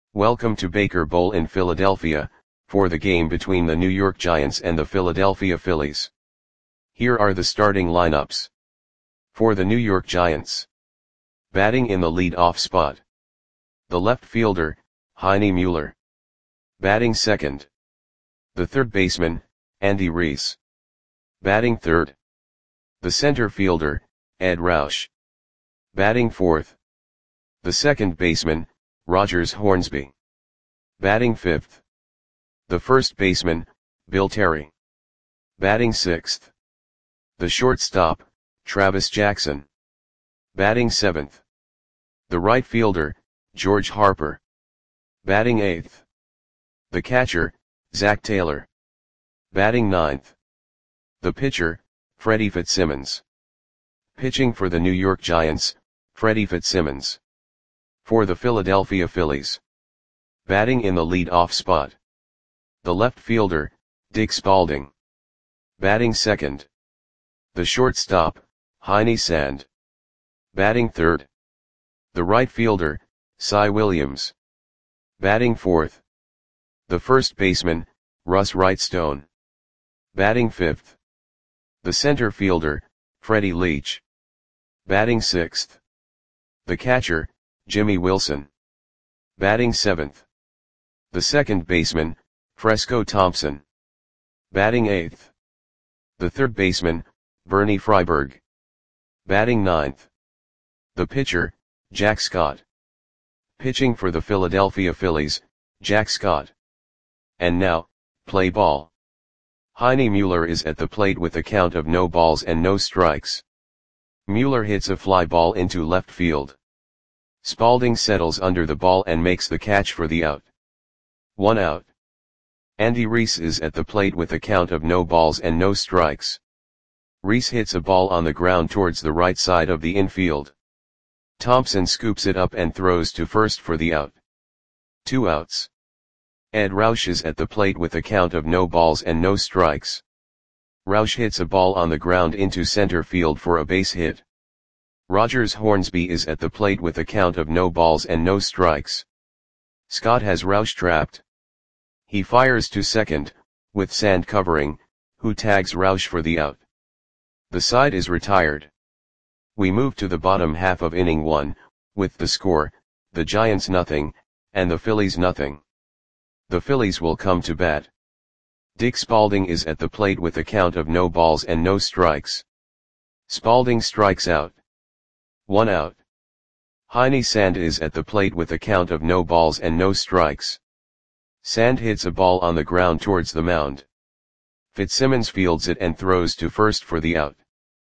Welcome to Baker Bowl in Philadelphia, for the game between the New York Giants and the Philadelphia Phillies. Here are the starting lineups. For the New York Giants. Batting in the lead-off spot. The left fielder, Heine Mueller. Batting second. The third baseman, Andy Reese. Batting third. The center fielder, Ed Roush. Batting fourth. The second baseman, Rogers Hornsby. Batting fifth. The first baseman, Bill Terry. Batting sixth. The shortstop, Travis Jackson. Batting seventh. The right fielder, George Harper. Batting eighth. The catcher, Zach Taylor. Batting ninth. The pitcher, Freddie Fitzsimmons. Pitching for the New York Giants, Freddie Fitzsimmons. For the Philadelphia Phillies. Batting in the lead-off spot. The left fielder, Dick Spaulding. Batting second. The shortstop, Heine Sand. Batting third. The right fielder, Cy Williams. Batting fourth. The first baseman, Russ Wrightstone. Batting fifth. The center fielder, Freddie Leach. Batting sixth. The catcher, Jimmy Wilson. Batting seventh. The second baseman, Fresco Thompson. Batting eighth. The third baseman, Bernie Freiberg. Batting ninth. The pitcher, Jack Scott. Pitching for the Philadelphia Phillies, Jack Scott. And now, play ball. Heine Mueller is at the plate with a count of no balls and no strikes. Mueller hits a fly ball into left field. Spaulding settles under the ball and makes the catch for the out. 1 out. Andy Reese is at the plate with a count of no balls and no strikes. Reese hits a ball on the ground towards the right side of the infield. Thompson scoops it up and throws to first for the out. 2 outs. Ed Roush is at the plate with a count of no balls and no strikes. Roush hits a ball on the ground into center field for a base hit. Rogers Hornsby is at the plate with a count of no balls and no strikes. Scott has Roush trapped. He fires to second, with Sand covering, who tags Roush for the out. The side is retired. We move to the bottom half of inning 1, with the score, the Giants nothing, and the Phillies nothing. The Phillies will come to bat. Dick Spaulding is at the plate with a count of no balls and no strikes. Spaulding strikes out. 1 out. Heine Sand is at the plate with a count of no balls and no strikes. Sand hits a ball on the ground towards the mound. Fitzsimmons fields it and throws to first for the out.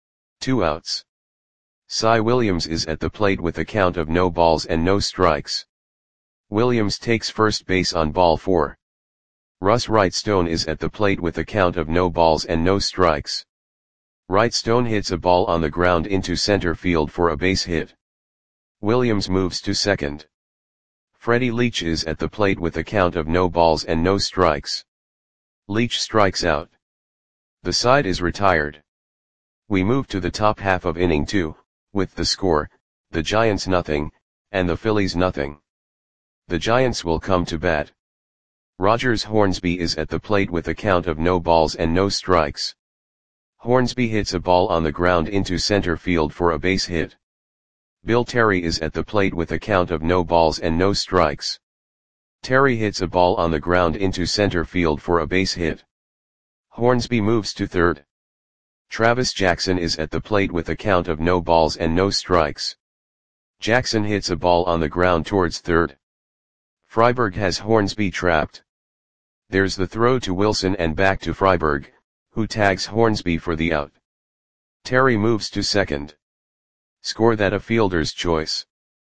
2 outs. Cy Williams is at the plate with a count of no balls and no strikes. Williams takes first base on ball 4. Russ Wrightstone is at the plate with a count of no balls and no strikes. Wrightstone hits a ball on the ground into center field for a base hit. Williams moves to second. Freddie Leach is at the plate with a count of no balls and no strikes. Leach strikes out. The side is retired. We move to the top half of inning 2, with the score, the Giants nothing, and the Phillies nothing. The Giants will come to bat. Rogers Hornsby is at the plate with a count of no balls and no strikes. Hornsby hits a ball on the ground into center field for a base hit. Bill Terry is at the plate with a count of no balls and no strikes. Terry hits a ball on the ground into center field for a base hit. Hornsby moves to third. Travis Jackson is at the plate with a count of no balls and no strikes. Jackson hits a ball on the ground towards third. Freiberg has Hornsby trapped. There's the throw to Wilson and back to Freiberg, who tags Hornsby for the out. Terry moves to second. Score that a fielder's choice.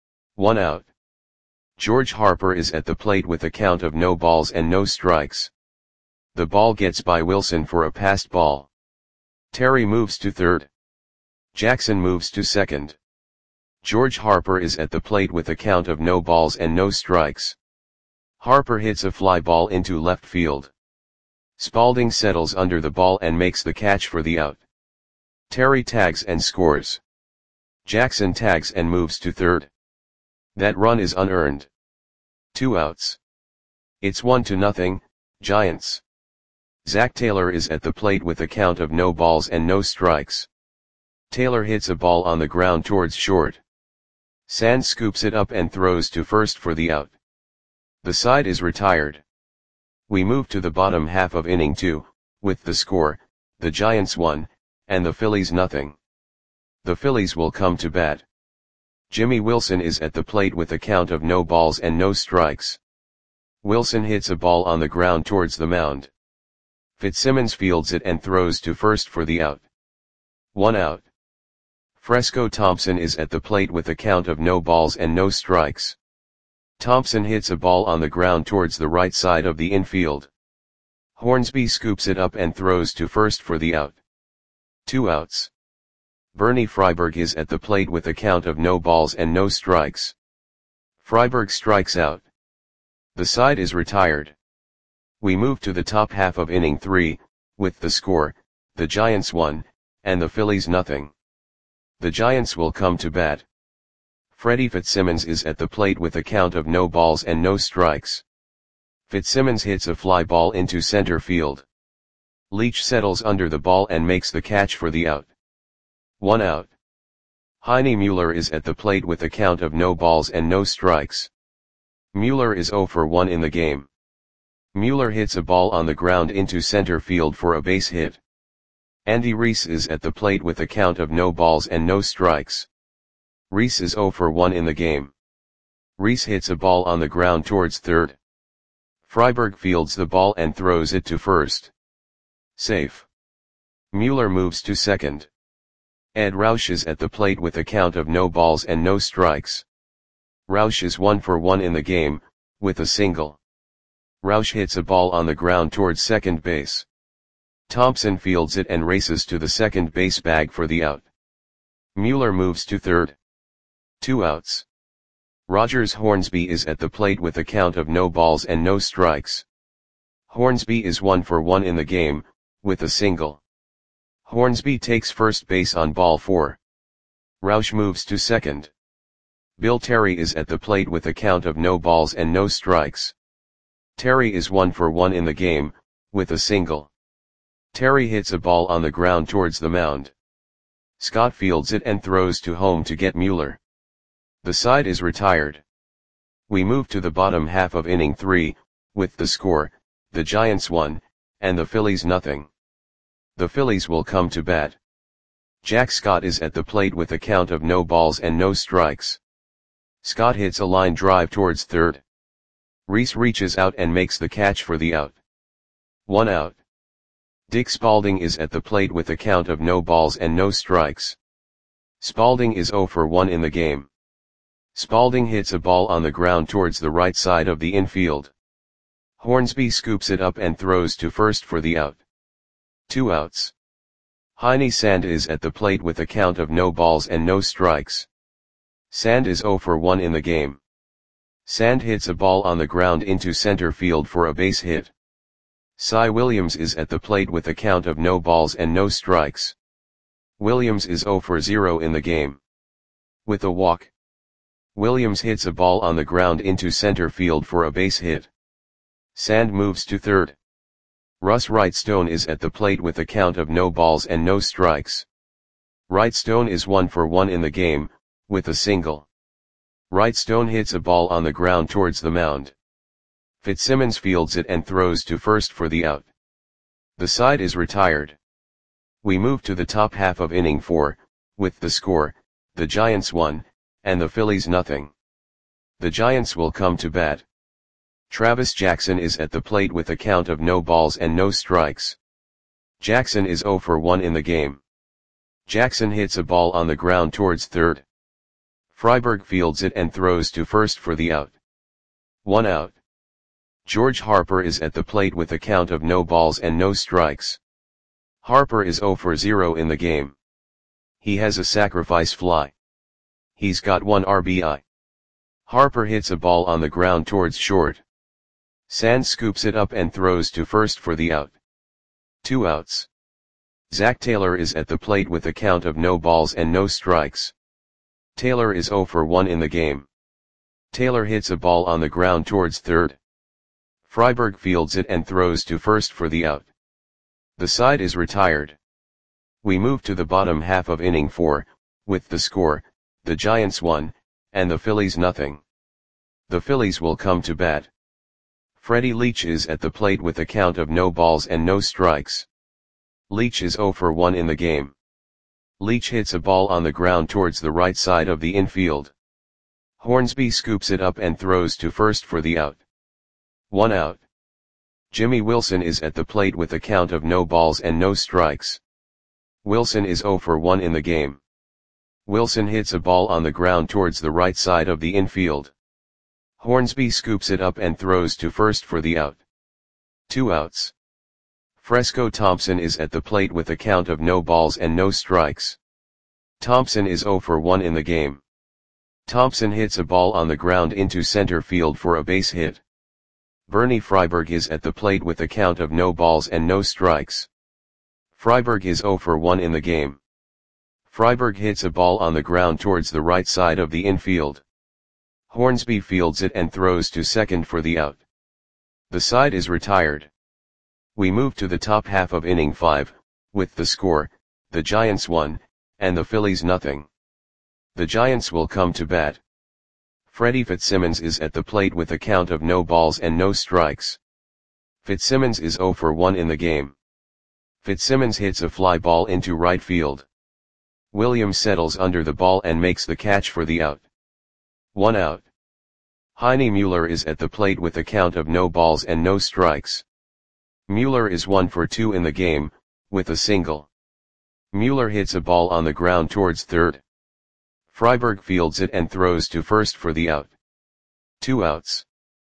1 out. George Harper is at the plate with a count of no balls and no strikes. The ball gets by Wilson for a passed ball. Terry moves to third. Jackson moves to second. George Harper is at the plate with a count of no balls and no strikes. Harper hits a fly ball into left field. Spaulding settles under the ball and makes the catch for the out. Terry tags and scores. Jackson tags and moves to third. That run is unearned. 2 outs. It's 1-0, Giants. Zach Taylor is at the plate with a count of no balls and no strikes. Taylor hits a ball on the ground towards short. Sand scoops it up and throws to first for the out. The side is retired. We move to the bottom half of inning 2, with the score, the Giants 1, and the Phillies nothing. The Phillies will come to bat. Jimmy Wilson is at the plate with a count of no balls and no strikes. Wilson hits a ball on the ground towards the mound. Fitzsimmons fields it and throws to first for the out. 1 out. Fresco Thompson is at the plate with a count of no balls and no strikes. Thompson hits a ball on the ground towards the right side of the infield. Hornsby scoops it up and throws to first for the out. 2 outs. Bernie Freiberg is at the plate with a count of no balls and no strikes. Freiberg strikes out. The side is retired. We move to the top half of inning 3, with the score, the Giants 1, and the Phillies nothing. The Giants will come to bat. Freddie Fitzsimmons is at the plate with a count of no balls and no strikes. Fitzsimmons hits a fly ball into center field. Leach settles under the ball and makes the catch for the out. 1 out. Heine Mueller is at the plate with a count of no balls and no strikes. Mueller is 0 for 1 in the game. Mueller hits a ball on the ground into center field for a base hit. Andy Reese is at the plate with a count of no balls and no strikes. Reese is 0 for 1 in the game. Reese hits a ball on the ground towards third. Freiberg fields the ball and throws it to first. Safe. Mueller moves to second. Ed Roush is at the plate with a count of no balls and no strikes. Roush is 1 for 1 in the game, with a single. Roush hits a ball on the ground towards second base. Thompson fields it and races to the second base bag for the out. Mueller moves to third. 2 outs. Rogers Hornsby is at the plate with a count of no balls and no strikes. Hornsby is 1 for 1 in the game, with a single. Hornsby takes first base on ball 4. Roush moves to second. Bill Terry is at the plate with a count of no balls and no strikes. Terry is 1 for 1 in the game, with a single. Terry hits a ball on the ground towards the mound. Scott fields it and throws to home to get Mueller. The side is retired. We move to the bottom half of inning 3, with the score, the Giants 1, and the Phillies nothing. The Phillies will come to bat. Jack Scott is at the plate with a count of no balls and no strikes. Scott hits a line drive towards third. Reese reaches out and makes the catch for the out. 1 out. Dick Spaulding is at the plate with a count of no balls and no strikes. Spaulding is 0 for 1 in the game. Spaulding hits a ball on the ground towards the right side of the infield. Hornsby scoops it up and throws to first for the out. 2 outs. Heine Sand is at the plate with a count of no balls and no strikes. Sand is 0 for 1 in the game. Sand hits a ball on the ground into center field for a base hit. Cy Williams is at the plate with a count of no balls and no strikes. Williams is 0 for 0 in the game. With a walk. Williams hits a ball on the ground into center field for a base hit. Sand moves to third. Russ Wrightstone is at the plate with a count of no balls and no strikes. Wrightstone is 1 for 1 in the game, with a single. Wrightstone hits a ball on the ground towards the mound. Fitzsimmons fields it and throws to first for the out. The side is retired. We move to the top half of inning 4, with the score, the Giants 1, and the Phillies nothing. The Giants will come to bat. Travis Jackson is at the plate with a count of no balls and no strikes. Jackson is 0 for 1 in the game. Jackson hits a ball on the ground towards third. Freiberg fields it and throws to first for the out. 1 out. George Harper is at the plate with a count of no balls and no strikes. Harper is 0 for 0 in the game. He has a sacrifice fly. He's got 1 RBI. Harper hits a ball on the ground towards short. Sand scoops it up and throws to first for the out. 2 outs. Zach Taylor is at the plate with a count of no balls and no strikes. Taylor is 0 for 1 in the game. Taylor hits a ball on the ground towards third. Freiberg fields it and throws to first for the out. The side is retired. We move to the bottom half of inning 4, with the score, the Giants 1, and the Phillies nothing. The Phillies will come to bat. Freddie Leach is at the plate with a count of no balls and no strikes. Leach is 0 for 1 in the game. Leach hits a ball on the ground towards the right side of the infield. Hornsby scoops it up and throws to first for the out. 1 out. Jimmy Wilson is at the plate with a count of no balls and no strikes. Wilson is 0 for 1 in the game. Wilson hits a ball on the ground towards the right side of the infield. Hornsby scoops it up and throws to first for the out. 2 outs. Fresco Thompson is at the plate with a count of no balls and no strikes. Thompson is 0 for 1 in the game. Thompson hits a ball on the ground into center field for a base hit. Bernie Freiberg is at the plate with a count of no balls and no strikes. Freiberg is 0 for 1 in the game. Freiberg hits a ball on the ground towards the right side of the infield. Hornsby fields it and throws to second for the out. The side is retired. We move to the top half of inning 5, with the score, the Giants 1, and the Phillies nothing. The Giants will come to bat. Freddie Fitzsimmons is at the plate with a count of no balls and no strikes. Fitzsimmons is 0 for 1 in the game. Fitzsimmons hits a fly ball into right field. Williams settles under the ball and makes the catch for the out. 1 out. Heine Mueller is at the plate with a count of no balls and no strikes. Mueller is 1 for 2 in the game, with a single. Mueller hits a ball on the ground towards third. Freiberg fields it and throws to first for the out. 2 outs.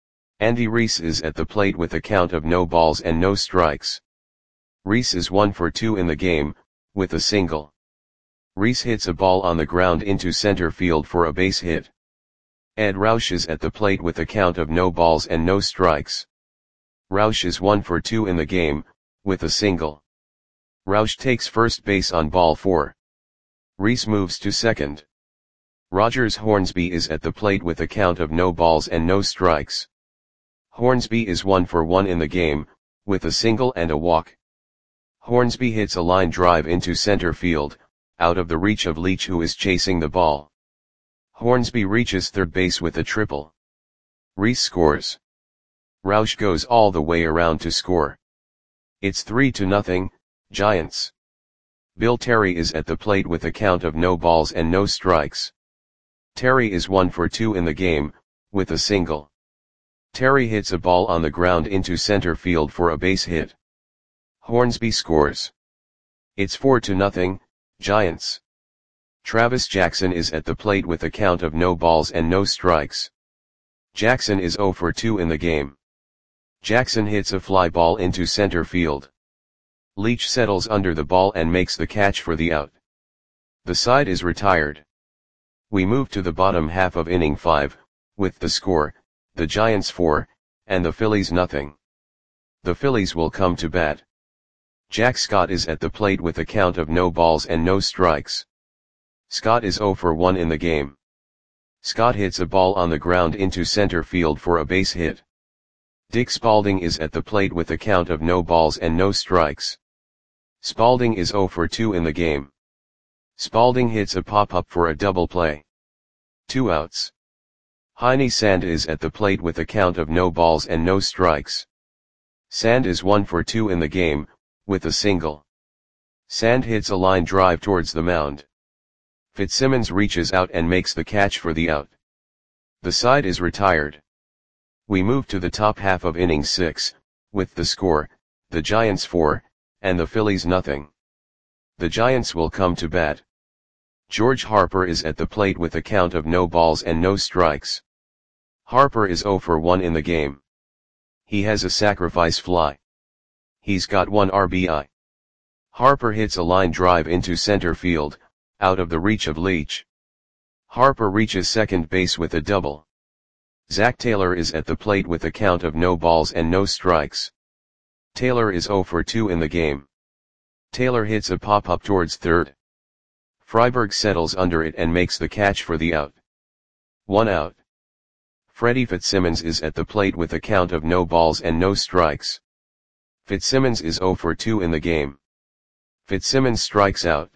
Andy Reese is at the plate with a count of no balls and no strikes. Reese is 1 for 2 in the game, with a single. Reese hits a ball on the ground into center field for a base hit. Ed Roush is at the plate with a count of no balls and no strikes. Roush is 1 for 2 in the game, with a single. Roush takes first base on ball 4. Reese moves to second. Rogers Hornsby is at the plate with a count of no balls and no strikes. Hornsby is 1 for 1 in the game, with a single and a walk. Hornsby hits a line drive into center field, out of the reach of Leach who is chasing the ball. Hornsby reaches third base with a triple. Reese scores. Roush goes all the way around to score. It's 3-0, Giants. Bill Terry is at the plate with a count of no balls and no strikes. Terry is 1 for 2 in the game, with a single. Terry hits a ball on the ground into center field for a base hit. Hornsby scores. It's 4-0, Giants. Travis Jackson is at the plate with a count of no balls and no strikes. Jackson is 0 for 2 in the game. Jackson hits a fly ball into center field. Leach settles under the ball and makes the catch for the out. The side is retired. We move to the bottom half of inning 5, with the score, the Giants 4, and the Phillies nothing. The Phillies will come to bat. Jack Scott is at the plate with a count of no balls and no strikes. Scott is 0 for 1 in the game. Scott hits a ball on the ground into center field for a base hit. Dick Spaulding is at the plate with a count of no balls and no strikes. Spaulding is 0 for 2 in the game. Spaulding hits a pop-up for a double play. 2 outs. Heine Sand is at the plate with a count of no balls and no strikes. Sand is 1 for 2 in the game, with a single. Sand hits a line drive towards the mound. Fitzsimmons reaches out and makes the catch for the out. The side is retired. We move to the top half of inning 6, with the score, the Giants 4, and the Phillies nothing. The Giants will come to bat. George Harper is at the plate with a count of no balls and no strikes. Harper is 0 for 1 in the game. He has a sacrifice fly. He's got 1 RBI. Harper hits a line drive into center field, out of the reach of Leach. Harper reaches second base with a double. Zach Taylor is at the plate with a count of no balls and no strikes. Taylor is 0 for 2 in the game. Taylor hits a pop-up towards third. Freiberg settles under it and makes the catch for the out. 1 out. Freddie Fitzsimmons is at the plate with a count of no balls and no strikes. Fitzsimmons is 0 for 2 in the game. Fitzsimmons strikes out.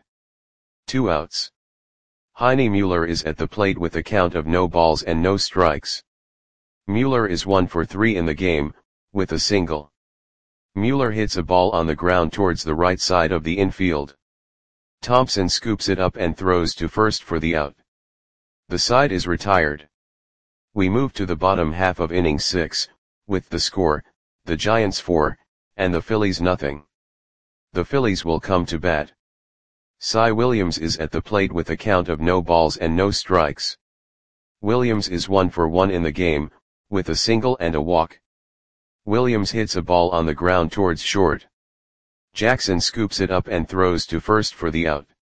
2 outs. Heine Mueller is at the plate with a count of no balls and no strikes. Mueller is 1 for 3 in the game, with a single. Mueller hits a ball on the ground towards the right side of the infield. Thompson scoops it up and throws to first for the out. The side is retired. We move to the bottom half of inning 6, with the score, the Giants 4, and the Phillies nothing. The Phillies will come to bat. Cy Williams is at the plate with a count of no balls and no strikes. Williams is 1 for 1 in the game, with a single and a walk. Williams hits a ball on the ground towards short. Jackson scoops it up and throws to first for the out.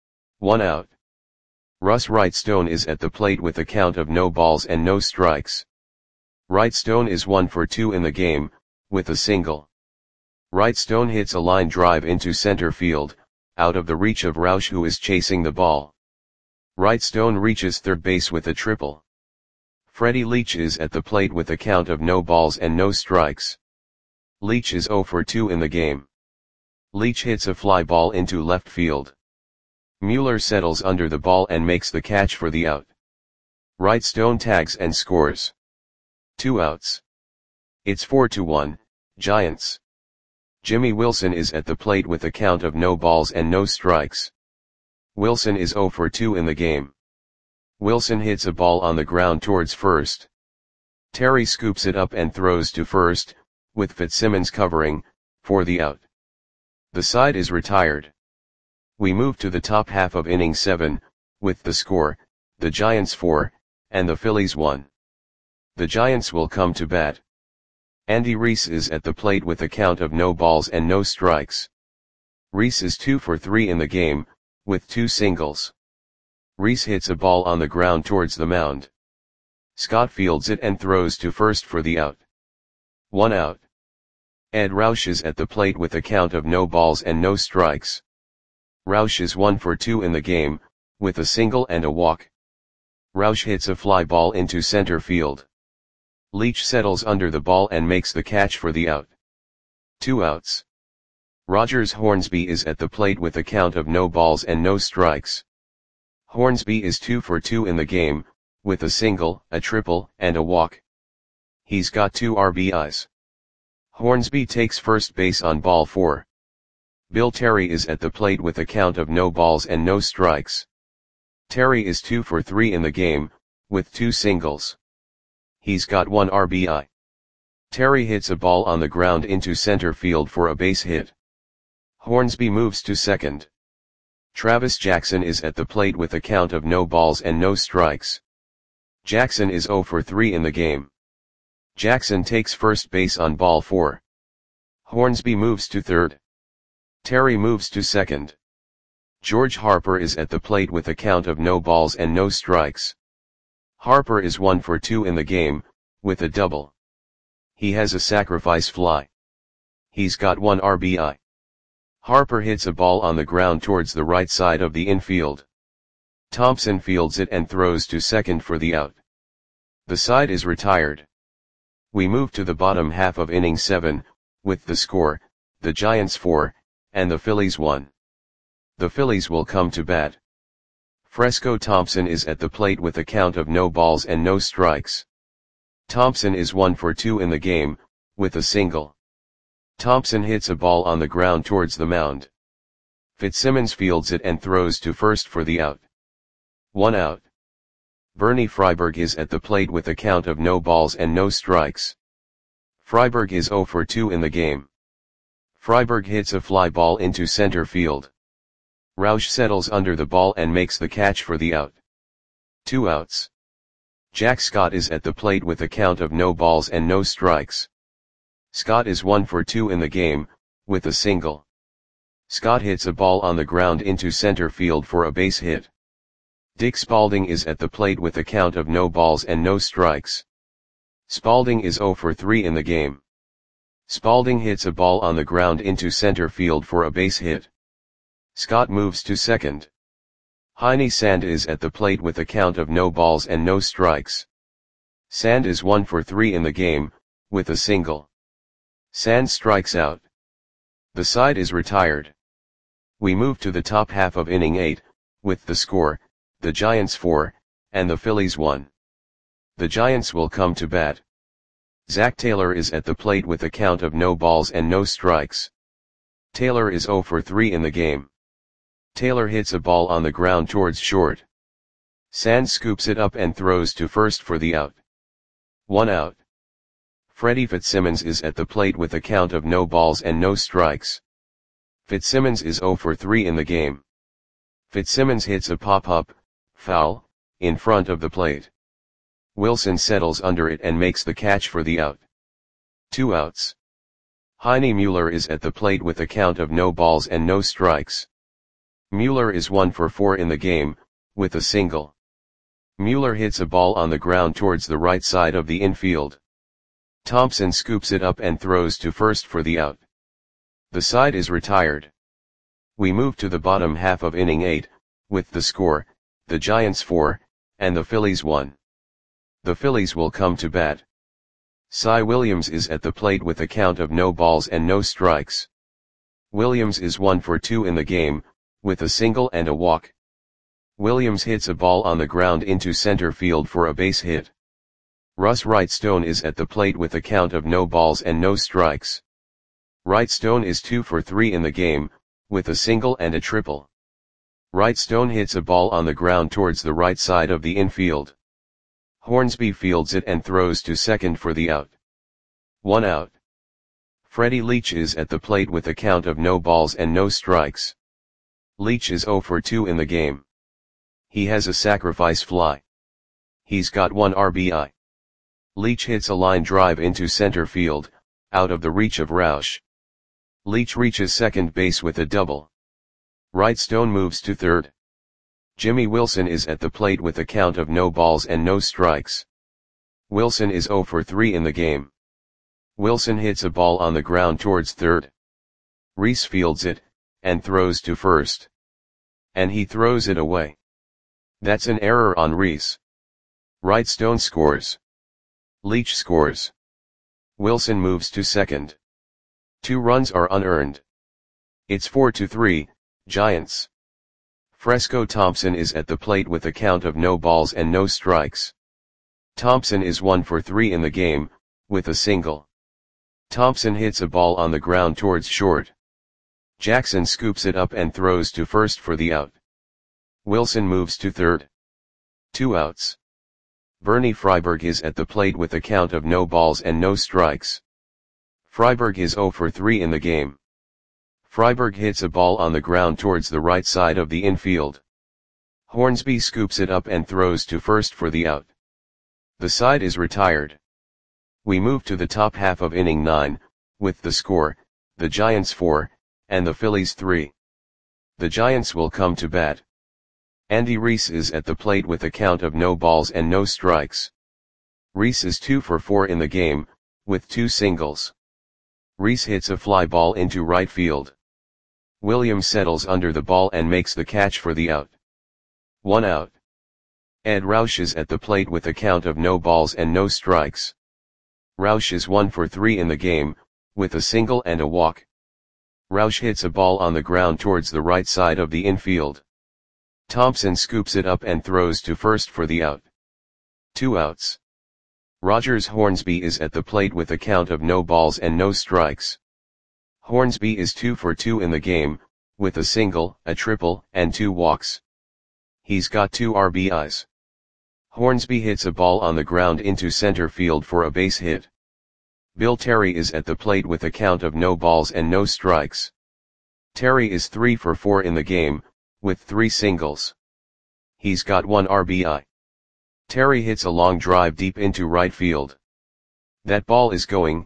1 out. Russ Wrightstone is at the plate with a count of no balls and no strikes. Wrightstone is 1 for 2 in the game, with a single. Wrightstone hits a line drive into center field, out of the reach of Roush, who is chasing the ball. Wrightstone reaches third base with a triple. Freddie Leach is at the plate with a count of no balls and no strikes. Leach is 0 for 2 in the game. Leach hits a fly ball into left field. Mueller settles under the ball and makes the catch for the out. Wrightstone tags and scores. 2 outs. It's 4-1, Giants. Jimmy Wilson is at the plate with a count of no balls and no strikes. Wilson is 0 for 2 in the game. Wilson hits a ball on the ground towards first. Terry scoops it up and throws to first, with Fitzsimmons covering, for the out. The side is retired. We move to the top half of inning 7, with the score, the Giants 4, and the Phillies 1. The Giants will come to bat. Andy Reese is at the plate with a count of no balls and no strikes. Reese is 2 for 3 in the game, with 2 singles. Reese hits a ball on the ground towards the mound. Scott fields it and throws to first for the out. 1 out. Ed Roush is at the plate with a count of no balls and no strikes. Roush is 1 for 2 in the game, with a single and a walk. Roush hits a fly ball into center field. Leach settles under the ball and makes the catch for the out. 2 outs. Rogers Hornsby is at the plate with a count of no balls and no strikes. Hornsby is 2 for 2 in the game, with a single, a triple, and a walk. He's got 2 RBIs. Hornsby takes first base on ball 4. Bill Terry is at the plate with a count of no balls and no strikes. Terry is 2 for 3 in the game, with 2 singles. He's got 1 RBI. Terry hits a ball on the ground into center field for a base hit. Hornsby moves to second. Travis Jackson is at the plate with a count of no balls and no strikes. Jackson is 0 for 3 in the game. Jackson takes first base on ball 4. Hornsby moves to third. Terry moves to second. George Harper is at the plate with a count of no balls and no strikes. Harper is 1 for 2 in the game, with a double. He has a sacrifice fly. He's got 1 RBI. Harper hits a ball on the ground towards the right side of the infield. Thompson fields it and throws to second for the out. The side is retired. We move to the bottom half of inning 7, with the score, the Giants 4, and the Phillies 1. The Phillies will come to bat. Fresco Thompson is at the plate with a count of no balls and no strikes. Thompson is 1 for 2 in the game, with a single. Thompson hits a ball on the ground towards the mound. Fitzsimmons fields it and throws to first for the out. 1 out. Bernie Freiberg is at the plate with a count of no balls and no strikes. Freiberg is 0 for 2 in the game. Freiberg hits a fly ball into center field. Roush settles under the ball and makes the catch for the out. 2 outs. Jack Scott is at the plate with a count of no balls and no strikes. Scott is 1 for 2 in the game, with a single. Scott hits a ball on the ground into center field for a base hit. Dick Spalding is at the plate with a count of no balls and no strikes. Spalding is 0 for 3 in the game. Spalding hits a ball on the ground into center field for a base hit. Scott moves to second. Heine Sand is at the plate with a count of no balls and no strikes. Sand is 1 for 3 in the game, with a single. Sand strikes out. The side is retired. We move to the top half of inning 8, with the score, the Giants 4, and the Phillies 1. The Giants will come to bat. Zach Taylor is at the plate with a count of no balls and no strikes. Taylor is 0 for 3 in the game. Taylor hits a ball on the ground towards short. Sand scoops it up and throws to first for the out. 1 out. Freddie Fitzsimmons is at the plate with a count of no balls and no strikes. Fitzsimmons is 0 for 3 in the game. Fitzsimmons hits a pop-up, foul, in front of the plate. Wilson settles under it and makes the catch for the out. 2 outs. Heine Mueller is at the plate with a count of no balls and no strikes. Mueller is 1 for 4 in the game, with a single. Mueller hits a ball on the ground towards the right side of the infield. Thompson scoops it up and throws to first for the out. The side is retired. We move to the bottom half of inning 8, with the score, the Giants 4, and the Phillies 1. The Phillies will come to bat. Cy Williams is at the plate with a count of no balls and no strikes. Williams is 1 for 2 in the game, with a single and a walk. Williams hits a ball on the ground into center field for a base hit. Russ Wrightstone is at the plate with a count of no balls and no strikes. Wrightstone is 2 for 3 in the game, with a single and a triple. Wrightstone hits a ball on the ground towards the right side of the infield. Hornsby fields it and throws to second for the out. 1 out. Freddie Leach is at the plate with a count of no balls and no strikes. Leach is 0 for 2 in the game. He has a sacrifice fly. He's got 1 RBI. Leach hits a line drive into center field, out of the reach of Roush. Leach reaches second base with a double. Wrightstone moves to third. Jimmy Wilson is at the plate with a count of no balls and no strikes. Wilson is 0 for 3 in the game. Wilson hits a ball on the ground towards third. Reese fields it, and throws to first. And he throws it away. That's an error on Reese. Wrightstone scores. Leach scores. Wilson moves to second. 2 runs are unearned. It's 4-3, Giants. Fresco Thompson is at the plate with a count of no balls and no strikes. Thompson is 1 for 3 in the game, with a single. Thompson hits a ball on the ground towards short. Jackson scoops it up and throws to first for the out. Wilson moves to third. 2 outs. Bernie Freiberg is at the plate with a count of no balls and no strikes. Freiberg is 0 for 3 in the game. Freiberg hits a ball on the ground towards the right side of the infield. Hornsby scoops it up and throws to first for the out. The side is retired. We move to the top half of inning 9, with the score, the Giants 4, and the Phillies 3. The Giants will come to bat. Andy Reese is at the plate with a count of no balls and no strikes. Reese is 2 for 4 in the game, with 2 singles. Reese hits a fly ball into right field. Williams settles under the ball and makes the catch for the out. 1 out. Ed Roush is at the plate with a count of no balls and no strikes. Roush is 1 for 3 in the game, with a single and a walk. Roush hits a ball on the ground towards the right side of the infield. Thompson scoops it up and throws to first for the out. 2 outs. Rogers Hornsby is at the plate with a count of no balls and no strikes. Hornsby is 2 for 2 in the game, with a single, a triple, and 2 walks. He's got 2 RBIs. Hornsby hits a ball on the ground into center field for a base hit. Bill Terry is at the plate with a count of no balls and no strikes. Terry is 3 for 4 in the game, with 3 singles. He's got 1 RBI. Terry hits a long drive deep into right field. That ball is going,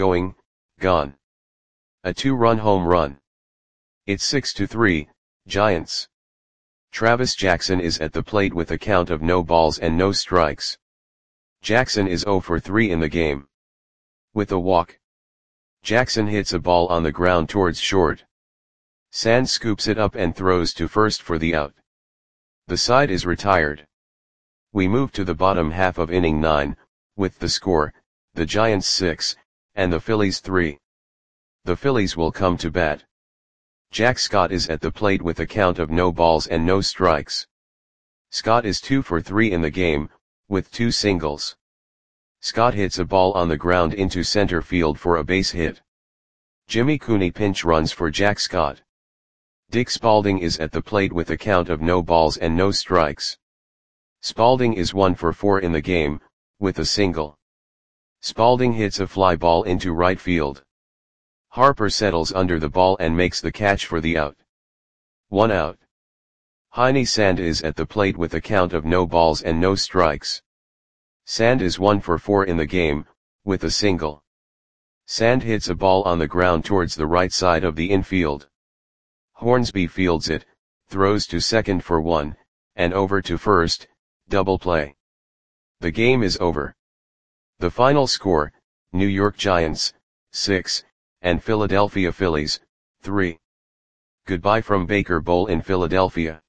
gone. A 2-run home run. It's 6-3, Giants. Travis Jackson is at the plate with a count of no balls and no strikes. Jackson is 0 for 3 in the game. With a walk. Jackson hits a ball on the ground towards short. Sand scoops it up and throws to first for the out. The side is retired. We move to the bottom half of inning 9, with the score, the Giants 6, and the Phillies 3. The Phillies will come to bat. Jack Scott is at the plate with a count of no balls and no strikes. Scott is 2 for 3 in the game, with 2 singles. Scott hits a ball on the ground into center field for a base hit. Jimmy Cooney pinch runs for Jack Scott. Dick Spaulding is at the plate with a count of no balls and no strikes. Spaulding is 1 for 4 in the game, with a single. Spaulding hits a fly ball into right field. Harper settles under the ball and makes the catch for the out. 1 out. Heine Sand is at the plate with a count of no balls and no strikes. Sand is 1 for 4 in the game, with a single. Sand hits a ball on the ground towards the right side of the infield. Hornsby fields it, throws to second for 1, and over to first, double play. The game is over. The final score, New York Giants, 6, and Philadelphia Phillies, 3. Goodbye from Baker Bowl in Philadelphia.